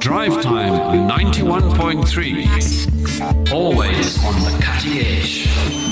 Drive Time 91.3. Always on the cutting edge.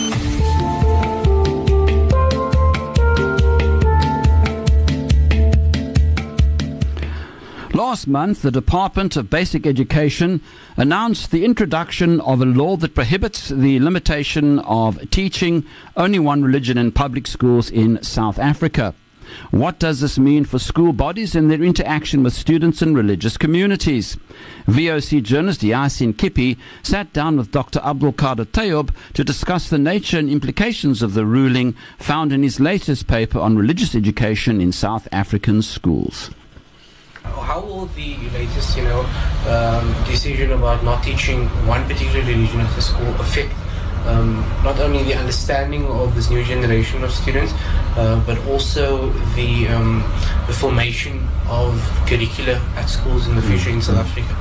Last month, the Department of Basic Education announced the introduction of a law that prohibits the limitation of teaching only one religion in public schools in South Africa. What does this mean for school bodies and their interaction with students and religious communities? VOC journalist Yasin Kipi sat down with Dr. Abdul Qadir Tayob to discuss the nature and implications of the ruling found in his latest paper on religious education in South African schools. How will the latest, decision about not teaching one particular religion at the school affect not only the understanding of this new generation of students, but also the formation of curricula at schools in the future in South Africa?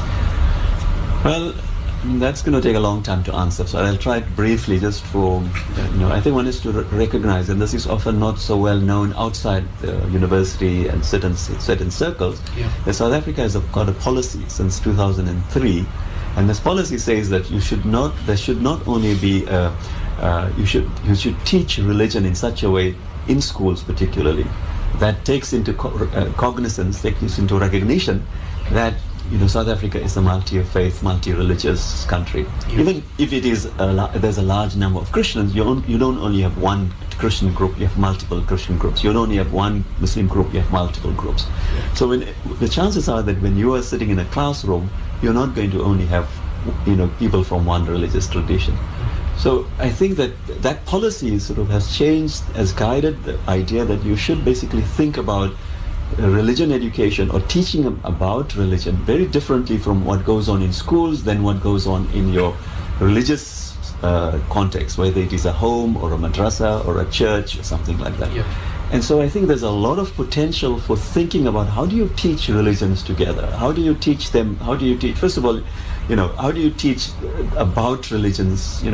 Well, that's going to take a long time to answer, so I'll try it briefly just for, I think one is to recognize, and this is often not so well known outside the university and certain circles, that South Africa has got a policy since 2003, and this policy says that there should not only be, you should teach religion in such a way, in schools particularly, that takes into cognizance, takes into recognition that South Africa is a multi-faith, multi-religious country. Even if it is there's a large number of Christians, you don't only have one Christian group, you have multiple Christian groups. You don't only have one Muslim group, you have multiple groups. So the chances are that when you are sitting in a classroom, you're not going to only have people from one religious tradition. So I think that policy sort of has changed, has guided the idea that you should basically think about religion education or teaching about religion very differently from what goes on in schools than what goes on in your religious context, whether it is a home or a madrasa or a church or something like that. And so I think there's a lot of potential for thinking about how do you teach religions together? How do you teach them? How do you teach, first of all, how do you teach about religions,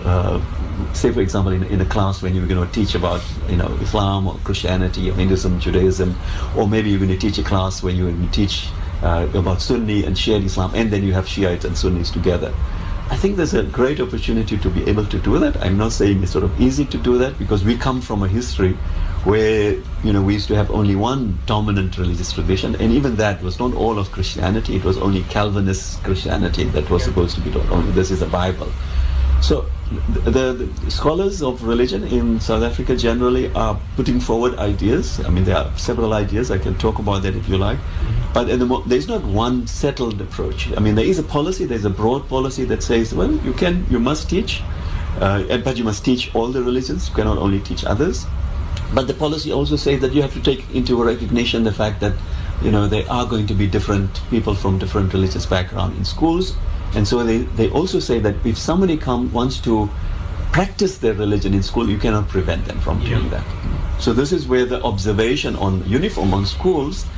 say for example in a class when you're going to teach about Islam or Christianity or Hinduism, Judaism, or maybe you're going to teach a class where you're going to teach about Sunni and Shia Islam, and then you have Shiite and Sunnis together. I think there's a great opportunity to be able to do that. I'm not saying it's sort of easy to do that, because we come from a history where we used to have only one dominant religious tradition, and even that was not all of Christianity. It was only Calvinist Christianity that was supposed to be taught. Only this is the Bible. So the scholars of religion in South Africa generally are putting forward ideas. I mean, there are several ideas. I can talk about that if you like. But there's not one settled approach. I mean, there is a policy. There's a broad policy that says, well, you must teach, but you must teach all the religions. You cannot only teach others. But the policy also says that you have to take into recognition the fact that there are going to be different people from different religious background in schools. And so they also say that if somebody wants to practice their religion in school, you cannot prevent them from doing that. So this is where the observation on uniform on schools,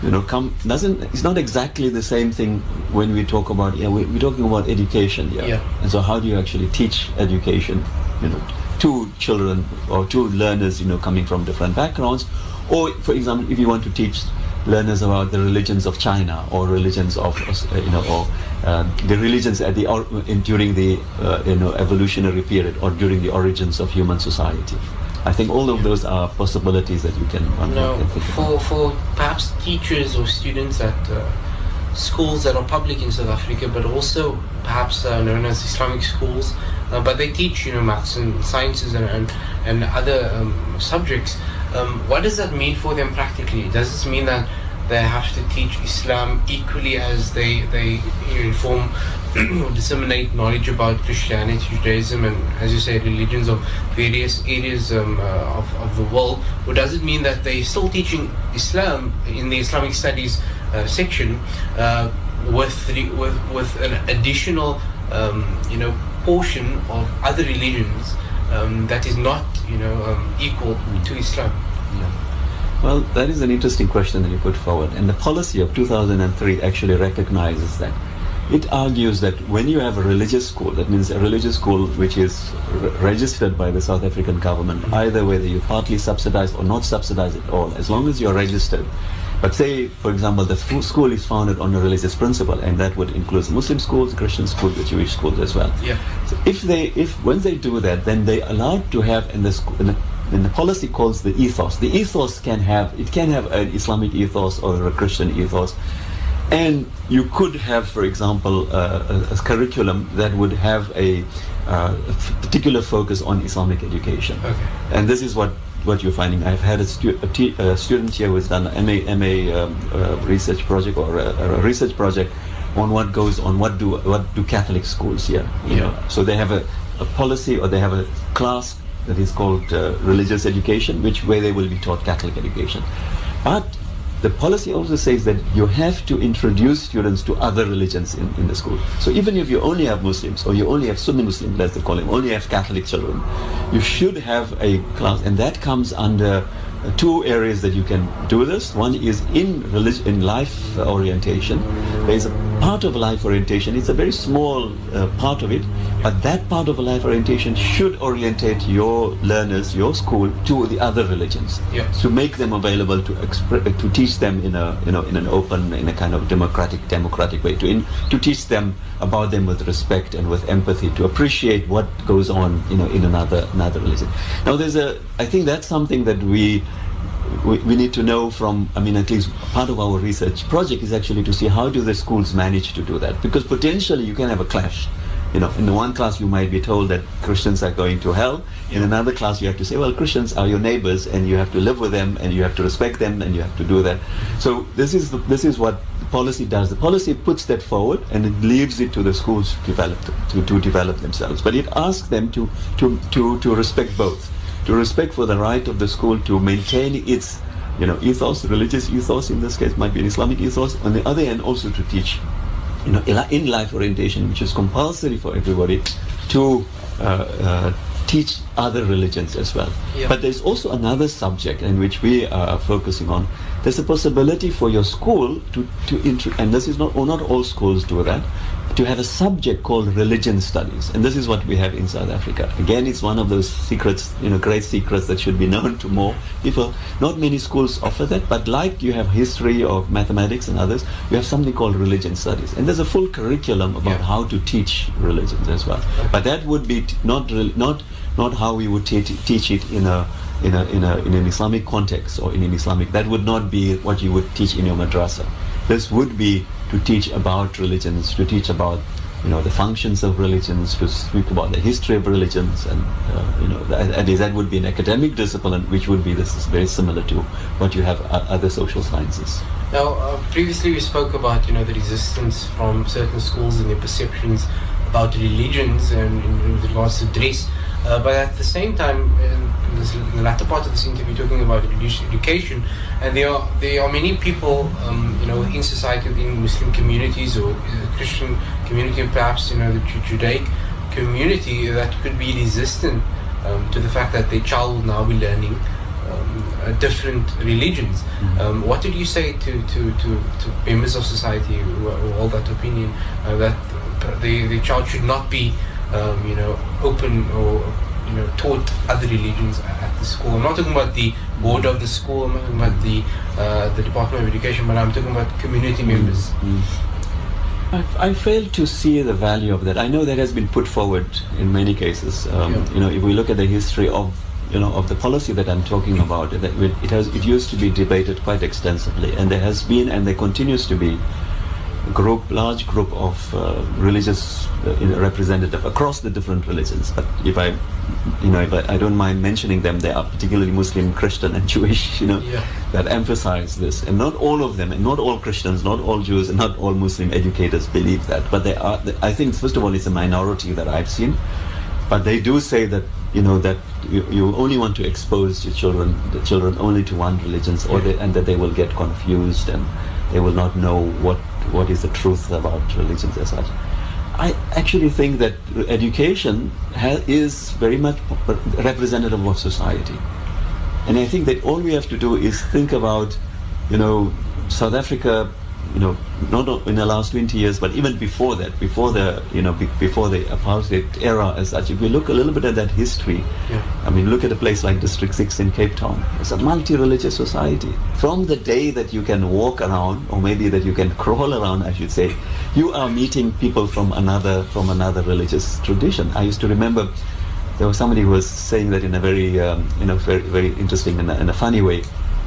it's not exactly the same thing when we talk about, we're talking about education here. And so how do you actually teach education, to children or to learners, coming from different backgrounds? Or, for example, if you want to teach learners about the religions of China or religions of, the religions during the evolutionary period or during the origins of human society. I think all of those are possibilities that you can think about. For perhaps teachers or students at schools that are public in South Africa, but also perhaps known as Islamic schools, but they teach maths and sciences and other subjects. What does that mean for them practically? Does this mean that they have to teach Islam equally as they inform or disseminate knowledge about Christianity, Judaism, and, as you say, religions of various areas of the world? Or does it mean that they're still teaching Islam in the Islamic studies section with an additional portion of other religions that is not equal to Islam? Well, that is an interesting question that you put forward, and the policy of 2003 actually recognizes that. It argues that when you have a religious school, that means a religious school which is registered by the South African government, either whether you partly subsidize or not subsidize at all, as long as you're registered, But say, for example, the school is founded on a religious principle, and that would include Muslim schools, Christian schools, the Jewish schools as well. Yeah. So when they do that, then they are allowed to have in the policy calls the ethos. The ethos can have an Islamic ethos or a Christian ethos, and you could have, for example, a curriculum that would have a particular focus on Islamic education. Okay. And this is what you're finding. I've had a student here who has done an MA research project or a research project on what goes on, what do Catholic schools here. You know? So they have a policy, or they have a class that is called religious education, where they will be taught Catholic education. But the policy also says that you have to introduce students to other religions in the school. So even if you only have Muslims, or you only have Sunni Muslims, let's call them, only have Catholic children, you should have a class, and that comes under two areas that you can do this. One is in life orientation. There is a part of life orientation. It's a very small part of it, but that part of life orientation should orientate your learners, your school, to the other religions, to make them available to teach them in an open, in a kind of democratic way, to teach them about them with respect and with empathy, to appreciate what goes on, in another religion. Now, I think that's something that we need to know from, at least part of our research project is actually to see how do the schools manage to do that, because potentially you can have a clash. In the one class you might be told that Christians are going to hell. In another class you have to say, well, Christians are your neighbors and you have to live with them and you have to respect them and you have to do that. So this is what the policy does. The policy puts that forward and it leaves it to the schools to develop themselves. But it asks them to respect both. To respect for the right of the school to maintain its ethos, religious ethos in this case, might be an Islamic ethos. On the other hand, also to teach in life orientation, which is compulsory for everybody, to teach other religions as well. Yeah. But there's also another subject in which we are focusing on. There's a possibility for your school and this is not all schools do that, to have a subject called religion studies. And this is what we have in South Africa. Again, it's one of those secrets, great secrets that should be known to more people. Not many schools offer that, but like you have history of mathematics and others, you have something called religion studies. And there's a full curriculum about how to teach religions as well. But that would be not how we would teach it in an Islamic context or in an Islamic. That would not be what you would teach in your madrasa. This would be to teach about religions, to teach about the functions of religions, to speak about the history of religions, and that would be an academic discipline, which would be very similar to what you have other social sciences. Now, previously we spoke about the resistance from certain schools and their perceptions about religions and in regards to dress. But at the same time, in the latter part of this interview, talking about religious education, and there are many people, in society, within Muslim communities or Christian community, perhaps the Judaic community, that could be resistant to the fact that their child will now be learning different religions. What did you say to members of society who hold that opinion that the child should not be open or taught other religions at the school? I'm not talking about the board of the school, I'm not talking about the Department of Education, but I'm talking about community members. I fail to see the value of that. I know that has been put forward in many cases. If we look at the history of the policy that I'm talking about, it used to be debated quite extensively, and there has been, and there continues to be, large group of religious representative across the different religions. But if I don't mind mentioning them, they are particularly Muslim, Christian, and Jewish, that emphasize this. And not all of them, and not all Christians, not all Jews, and not all Muslim educators believe that. But they are. I think, first of all, it's a minority that I've seen. But they do say that that you only want to expose the children only to one religion, and that they will get confused and they will not know what is the truth about religions as such. I actually think that education is very much representative of society. And I think that all we have to do is think about, South Africa not in the last 20 years, but even before that, before the apartheid era as such, if we look a little bit at that history, I mean, look at a place like District 6 in Cape Town. It's a multi-religious society. From the day that you can walk around, or maybe that you can crawl around, I should say, you are meeting people from another religious tradition. I used to remember there was somebody who was saying that in a very, very, very interesting and a funny way.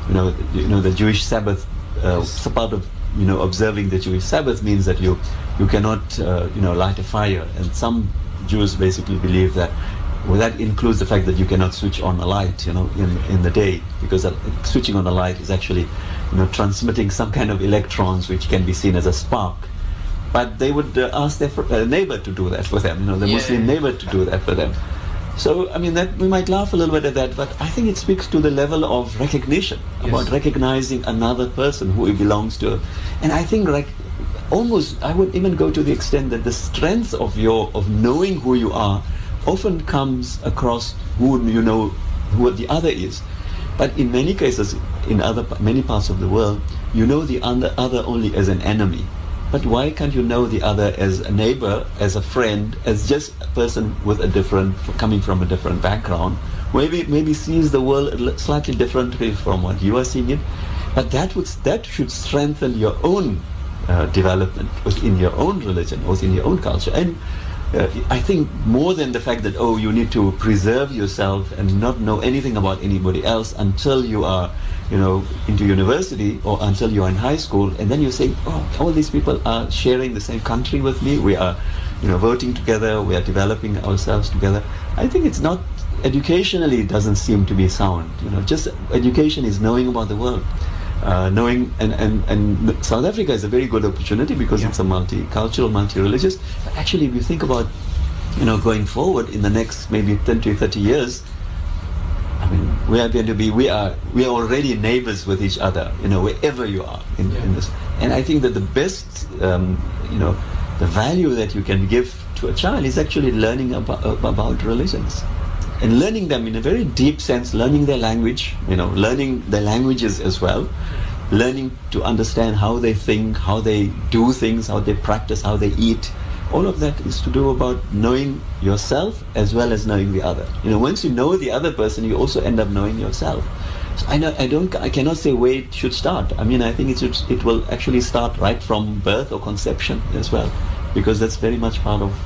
The Jewish Sabbath, part of observing the Jewish Sabbath means that you cannot light a fire, and some Jews basically believe that that includes the fact that you cannot switch on a light in the day, because switching on a light is actually transmitting some kind of electrons which can be seen as a spark. But they would ask their neighbor to do that for them, the Muslim neighbor to do that for them. So, I mean, that we might laugh a little bit at that, but I think it speaks to the level of recognition, about recognizing another person who he belongs to. And I think, almost, I would even go to the extent that the strength of knowing who you are often comes across who the other is. But in many cases, in many parts of the world, you know the other only as an enemy. But why can't you know the other as a neighbor, as a friend, as just a person with coming from a different background, maybe sees the world slightly differently from what you are seeing it? But that should strengthen your own development within your own religion, within your own culture. And I think more than the fact that, you need to preserve yourself and not know anything about anybody else until you are into university, or until you're in high school, and then you say, all these people are sharing the same country with me, we are voting together, we are developing ourselves together. I think it's not, educationally doesn't seem to be sound. Just education is knowing about the world. Knowing, and South Africa is a very good opportunity because it's a multicultural, multi-religious. But actually, if you think about, going forward in the next maybe 10 to 30 years, I mean, we are already neighbors with each other, wherever you are in this. And I think that the best, the value that you can give to a child is actually learning about religions. And learning them in a very deep sense, learning their language, learning their languages as well, learning to understand how they think, how they do things, how they practice, how they eat. All of that is to do about knowing yourself as well as knowing the other. Once you know the other person, you also end up knowing yourself. So I cannot say where it should start. I mean, I think it will actually start right from birth or conception as well, because that's very much part of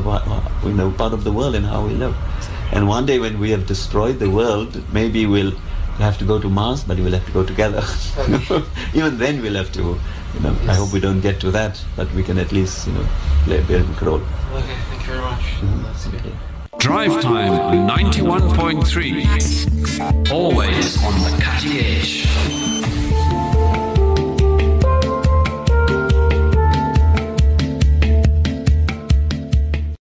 the world and how we live. And one day when we have destroyed the world, maybe we'll have to go to Mars, but we'll have to go together. Even then we'll have to, I hope we don't get to that, but we can at least, play a big role. Okay, thank you very much. That's good. Drive Time 91.3. Always on the cutting edge.